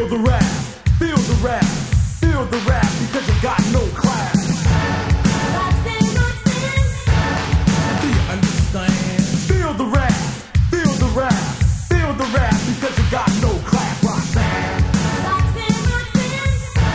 the wrath, feel the wrath, feel the wrath because you got no class. Roxanne, Roxanne. Do you understand? Feel the wrath, feel the wrath, feel the wrath because you got no class, Roxanne. Roxanne, Roxanne.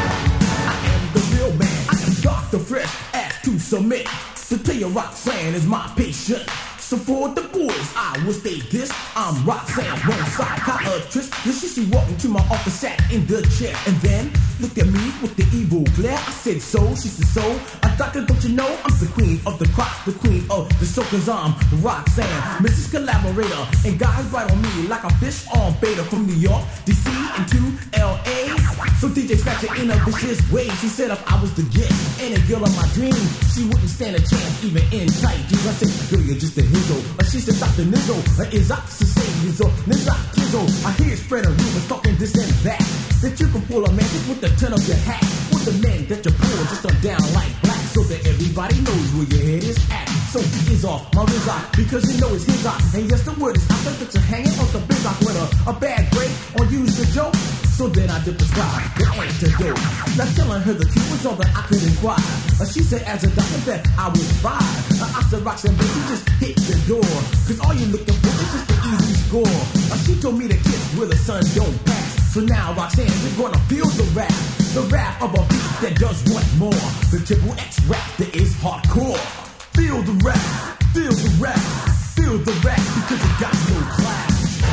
I am the real man, I am Dr. Fresh, asked to submit. To tell you Roxanne is my patient. So for the boys, I will state this. I'm Roxanne, one psychiatrist. Yes, she walked into my office, sat in the chair, and then looked at me with the evil glare. I said so, she said so. Doctor, don't you know I'm the queen of the crop, the queen of the soul, 'cause I'm Roxanne, Mrs. Collaborator. And guys write on me like a fish on beta from New York, DC, into LA. So DJ Scratch it in a vicious way. She said if I was to get any girl of my dream, she wouldn't stand a chance even in tight jeans. I said, girl, you're just a hizzo. She said, Dr. Nizzo, is I to say Nizzo, Nizzo, Kizzo. I hear you spreading rumors, talking this and that, that you can pull a man just with the turn of your hat. With the men that you pull just on down like black, so that everybody knows where your head is at. So is off my rizzock, because you know it's his eye. And yes, the word is out there that you're hanging off the big rock with a bad break or use the joke. So then I did prescribe the antidote. Now telling her the truth was all that I could inquire. She said as a doctor that I was fine. I said, Roxanne, baby, just hit the door, 'cause all you looking for is just an easy score. She told me to kiss where the sun don't pass. So now, Roxanne, we're gonna feel the wrath of a beat that does want more. The triple X rap that is hardcore. Feel the wrath, feel the wrath, feel the wrath because you got no class.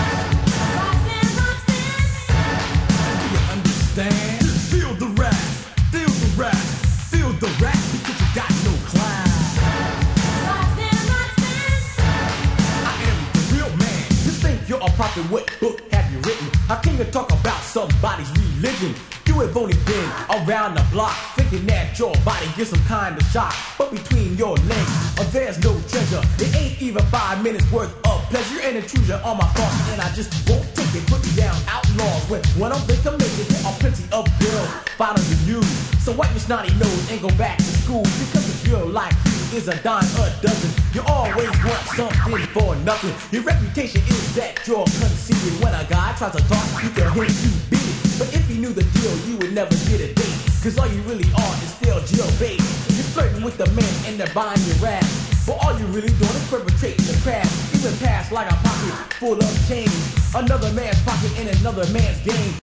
Roxanne, Roxanne. Do you understand? Feel the wrath, feel the wrath, feel the wrath because you got no class. Roxanne, Roxanne. I am the real man. You think you're a prophet? What book have you written? How can you talk about somebody's religion? You have only been around the block, thinking that your body gets some kind of shock. But between your legs, there's no treasure. It ain't even 5 minutes worth of pleasure. An intrusion on my thoughts, and I just won't take it. Put me down, outlaws. When I'm victim, there are plenty of girls finer than you. So wipe your snotty nose and go back to school, because a girl like you is a dime a dozen. You always want something for nothing. Your reputation is that you're conceited. When a guy tries to talk, you can hit you beat it. But if you knew the deal, you would never get a date, 'cause all you really are is still jailbait. You're flirting with the men and they're buying your rap, but all you really doing is perpetrating the crap. Even pass like a pocket full of change, another man's pocket in another man's game.